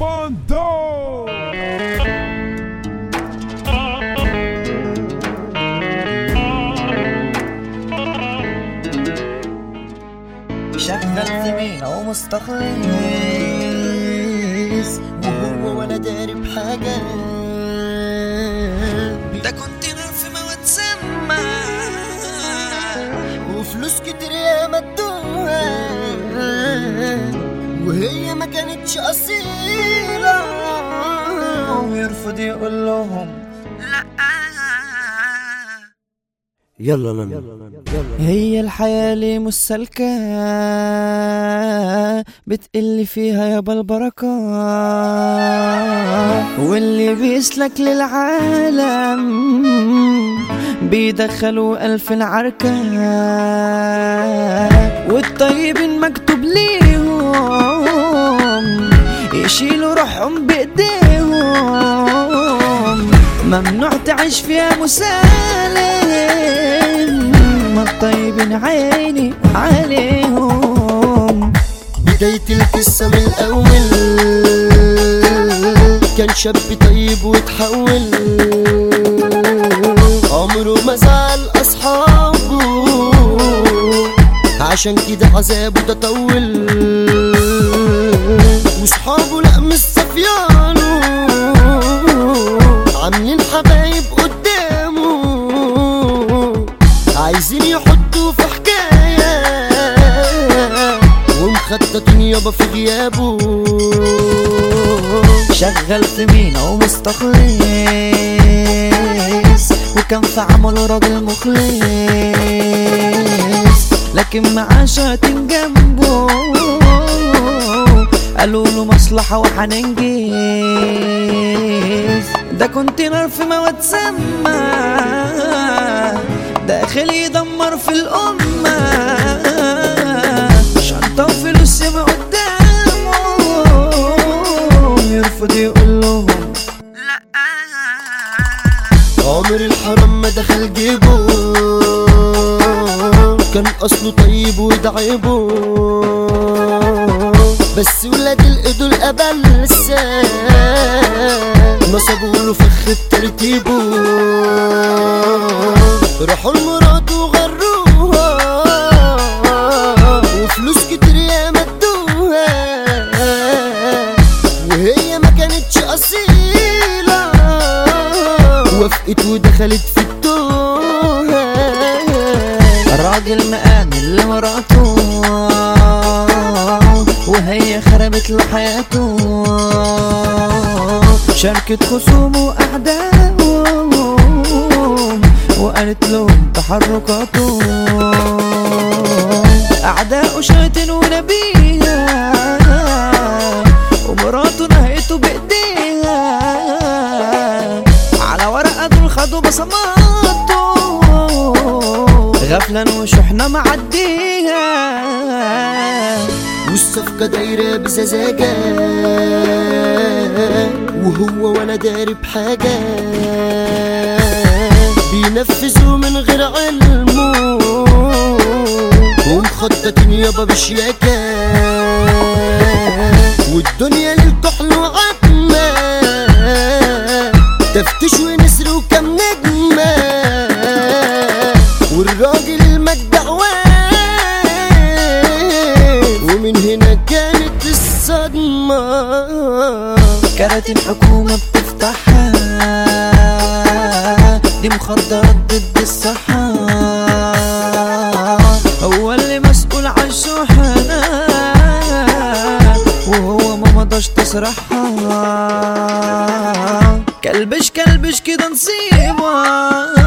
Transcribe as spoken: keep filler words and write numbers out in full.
باندو. شغل زميل او مستخلص وهو ولا داري بحاجة. ده كونتينر في مواد سامة وفلوس كتير يا مدوها وهي ما كانتش أصيلة ويرفض يقول لهم لأ. يلا لنا هي الحياة ليه مش سالكة بتقل فيها يابا البركة واللي بيسلك للعالم بيدخلوا ألف العركة والطيبين مكتوب ليهم يشيلوا روحهم بإيديهم ممنوع تعيش فيها مسالم ما الطيبين عيني عليهم. بداية القصة من الأول كان شاب طيب وتحول عمره ما زعل أصحابه عشان كده عذابه تطول وصحابه لأ مش صفيانه عاملين حبايب قدامه عايزين يحطوا في حكاية ومخططين يابا في غيابه. شغلت مين او مستخلص وكان في عمله راجل مخلص لكن معاه شاتين جنبه قالوا له مصلحة وحننجز. ده كونتينر في مواد سامة داخل يدمر في الأمة شنطة وفلوس ياما قدامه يرفض يقول لهم لأ. عمر الحرام ما دخل جيبه كان أصله طيب ودعيبه بس ولاد الإيدول قبلسة نصبوا له فخ بترتيبه راحوا لمراته وغروها وفلوس كتير يا مدوها وهي ما كانتش أصيلة وافقت ودخلت في التوهة. الراجل مآمن لمراته وهي خربت له حياته شاركت خصومه وأعدائه وقالت لهم تحركاته أعدائه شيطان ونبيها ومراته نهيته بإيديها على ورقة دول خدوا بصماته غفلا وشحنة معديها والصفقة دايرة بززاجة وهو ولا داري بحاجة بينفذوا من غير علمه ومخططين يابا بشياكة والدنيا للكحل وعتمة تفتش ونسر وكم نجمة والراجل المجدع ومن هنا كانت الصدمة. كراتين حكومة بتفتحها دي مخدرات ضد الصحة هو اللي مسؤول عن الشحنة وهو ما مضاش تصرحها كلبش كلبش كده نصيبه